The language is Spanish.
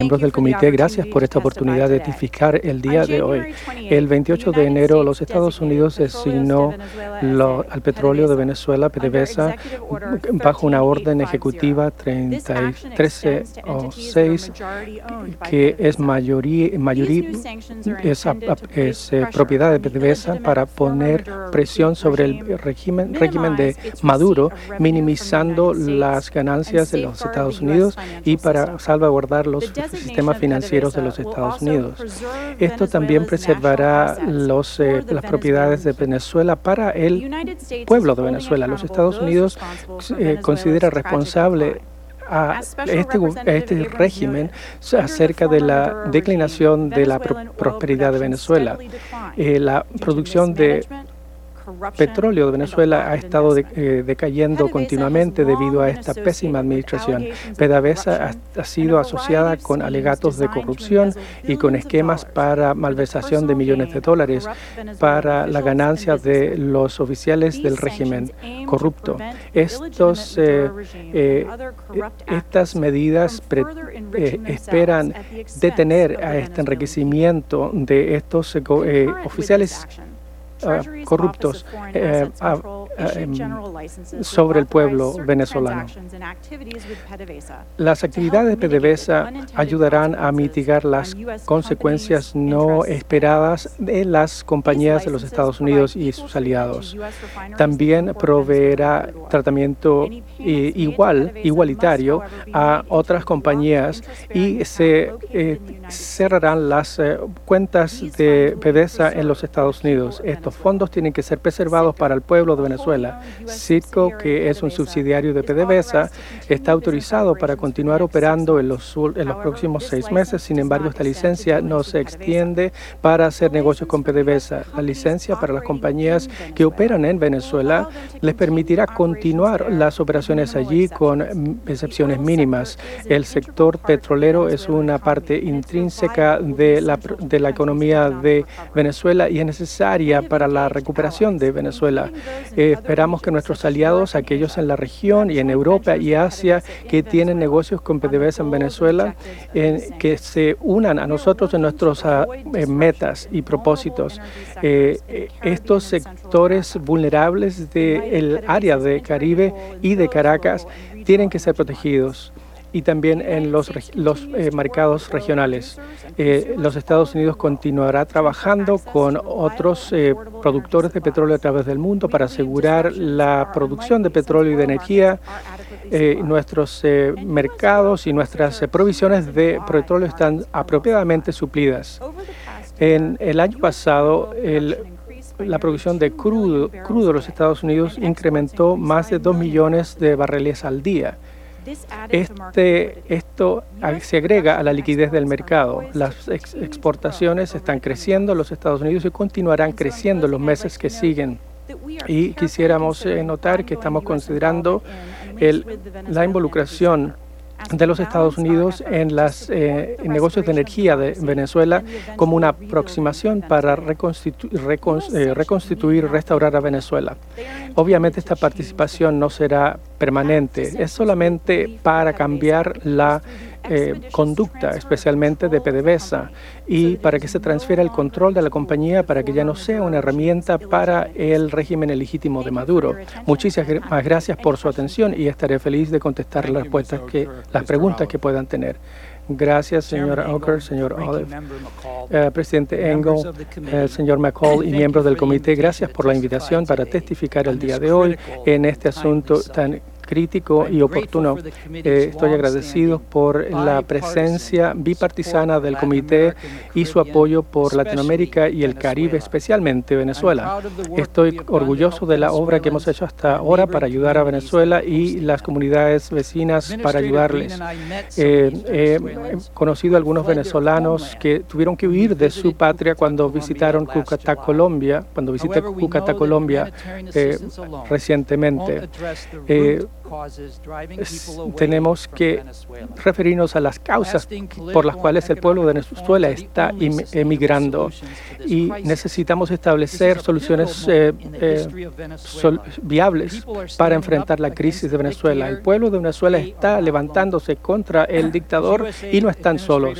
Miembros del comité, gracias por esta oportunidad de testificar el día de hoy. El 28 de enero, los Estados Unidos designó al petróleo de Venezuela, PDVSA, bajo una orden ejecutiva 1306, que es propiedad de PDVSA, para poner presión sobre el régimen de Maduro, minimizando las ganancias de los Estados Unidos y para salvaguardar los sistemas financieros de los Estados Unidos. Esto también preservará las propiedades de Venezuela para el pueblo de Venezuela. Los Estados Unidos considera responsable a este régimen acerca de la declinación de la prosperidad de Venezuela. La producción de petróleo de Venezuela ha estado decayendo continuamente debido a esta pésima administración. PDVSA ha sido asociada con alegatos de corrupción y con esquemas para malversación de millones de dólares para la ganancia de los oficiales del régimen corrupto. Estas medidas esperan detener a este enriquecimiento de estos oficiales corruptos sobre el pueblo venezolano. Las actividades de PDVSA ayudarán a mitigar las consecuencias no esperadas de las compañías de los Estados Unidos y sus aliados. También proveerá tratamiento igualitario a otras compañías y se cerrarán las cuentas de PDVSA en los Estados Unidos. Estos fondos tienen que ser preservados para el pueblo de Venezuela. Citgo, que es un subsidiario de PDVSA, está autorizado para continuar operando en los próximos 6 meses. Sin embargo, esta licencia no se extiende para hacer negocios con PDVSA. La licencia para las compañías que operan en Venezuela les permitirá continuar las operaciones allí con excepciones mínimas. El sector petrolero es una parte intrínseca de la economía de Venezuela y es necesaria para la recuperación de Venezuela. Esperamos que nuestros aliados, aquellos en la región y en Europa y Asia que tienen negocios con PDVSA en Venezuela, que se unan a nosotros en nuestros metas y propósitos. Estos sectores vulnerables del área de Caribe y de Caracas tienen que ser protegidos. Y también en los mercados regionales. Los Estados Unidos continuará trabajando con otros productores de petróleo a través del mundo para asegurar la producción de petróleo y de energía. Nuestros mercados y nuestras provisiones de petróleo están apropiadamente suplidas. En el año pasado, la producción de crudo de los Estados Unidos incrementó más de 2 millones de barriles al día. Esto se agrega a la liquidez del mercado. Las exportaciones están creciendo en los Estados Unidos y continuarán creciendo en los meses que siguen. Y quisiéramos notar que estamos considerando la involucración de los Estados Unidos en los negocios de energía de Venezuela como una aproximación para reconstituir y restaurar a Venezuela. Obviamente esta participación no será permanente, es solamente para cambiar la conducta, especialmente de PDVSA, y para que se transfiera el control de la compañía para que ya no sea una herramienta para el régimen ilegítimo de Maduro. Muchísimas gracias por su atención y estaré feliz de contestar las preguntas que puedan tener. Gracias, señora Ocker, señor Olive, presidente Engel, señor McCall y miembros del comité. Gracias por la invitación para testificar el día de hoy en este asunto tan crítico y oportuno. Estoy agradecido por la presencia bipartisana del comité y su apoyo por Latinoamérica y el Caribe, especialmente Venezuela. Estoy orgulloso de la obra que hemos hecho hasta ahora para ayudar a Venezuela y las comunidades vecinas para ayudarles. He conocido a algunos venezolanos que tuvieron que huir de su patria cuando visitaron Cúcuta, Colombia, recientemente. tenemos que referirnos a las causas por las cuales el pueblo de Venezuela está emigrando y necesitamos establecer soluciones viables para enfrentar la crisis de Venezuela. El pueblo de Venezuela está levantándose contra el dictador y no están solos.